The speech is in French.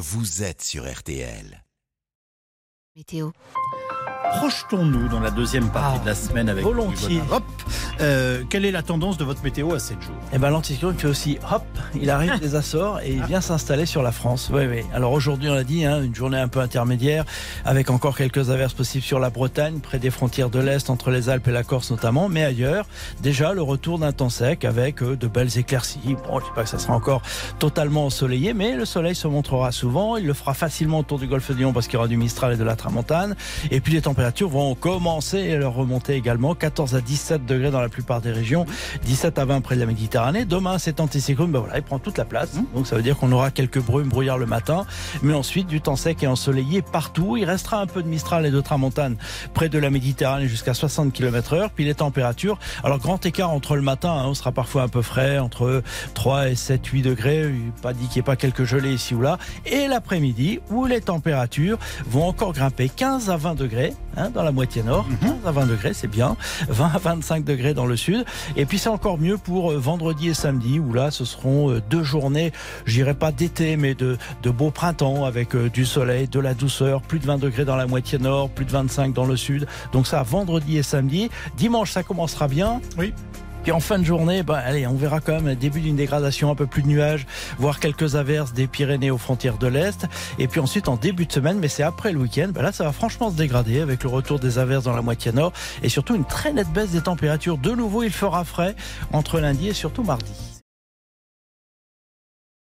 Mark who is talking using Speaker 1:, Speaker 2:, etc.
Speaker 1: vous êtes sur RTL.
Speaker 2: Météo.
Speaker 3: Projetons-nous dans la deuxième partie de la semaine avec
Speaker 4: volontiers.
Speaker 3: Hop. Quelle est la tendance de votre météo à 7 jours?
Speaker 4: Eh ben, l'anticyclone fait aussi hop, il arrive des Açores et il vient s'installer sur la France. Oui. Alors aujourd'hui, on l'a dit, une journée un peu intermédiaire avec encore quelques averses possibles sur la Bretagne, près des frontières de l'Est, entre les Alpes et la Corse notamment, mais ailleurs, déjà le retour d'un temps sec avec de belles éclaircies. Bon, je ne dis pas que ça sera encore totalement ensoleillé, mais le soleil se montrera souvent. Il le fera facilement autour du golfe de Lion parce qu'il y aura du Mistral et de la Tramontane. Et puis les températures vont commencer à leur remonter également. 14 à 17 degrés dans la plupart des régions, 17 à 20 près de la Méditerranée. Demain, cet anticyclone, il prend toute la place. Donc ça veut dire qu'on aura quelques brumes, brouillards le matin, mais ensuite du temps sec et ensoleillé partout. Il restera un peu de Mistral et de Tramontane près de la Méditerranée jusqu'à 60 km/h. Puis les températures, alors grand écart entre le matin, on sera parfois un peu frais, entre 3 et 7, 8 degrés. Il n'est pas dit qu'il n'y ait pas quelques gelées ici ou là. Et l'après-midi, où les températures vont encore grimper 15 à 20 degrés dans la moitié nord. 15 à 20 degrés, c'est bien. 20 à 25 degrés dans le sud. Et puis c'est encore mieux pour vendredi et samedi, où là, ce seront 2 journées, je dirais pas d'été, mais de beau printemps, avec du soleil, de la douceur, plus de 20 degrés dans la moitié nord, plus de 25 dans le sud. Donc ça, vendredi et samedi. Dimanche, ça commencera bien.
Speaker 3: Oui.
Speaker 4: Puis en fin de journée, on verra quand même le début d'une dégradation, un peu plus de nuages, voire quelques averses des Pyrénées aux frontières de l'Est. Et puis ensuite, en début de semaine, mais c'est après le week-end, là, ça va franchement se dégrader avec le retour des averses dans la moitié nord et surtout une très nette baisse des températures. De nouveau, il fera frais entre lundi et surtout mardi.